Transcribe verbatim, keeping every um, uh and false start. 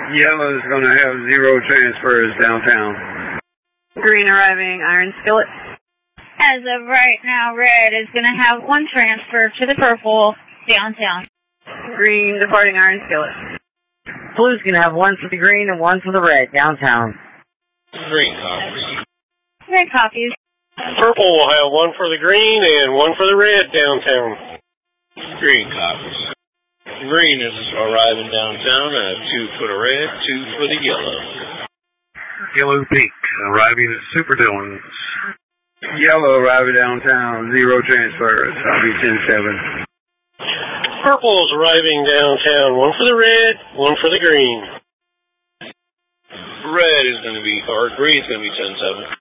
Yellow's going to have zero transfers downtown. Green arriving, Iron Skillet. As of right now, red is going to have one transfer to the purple downtown. Green departing Iron Skillet. Blue's going to have one for the green and one for the red downtown. Green copies. Red copies. Purple will have one for the green and one for the red downtown. Green copies. Green is arriving downtown. I have two for the red, two for the yellow. Yellow Peak arriving at Super Dillon's. Yellow arriving downtown, zero transfers. I'll be ten seven. Purple is arriving downtown, one for the red, one for the green. Red is going to be, or green is going to be ten seven.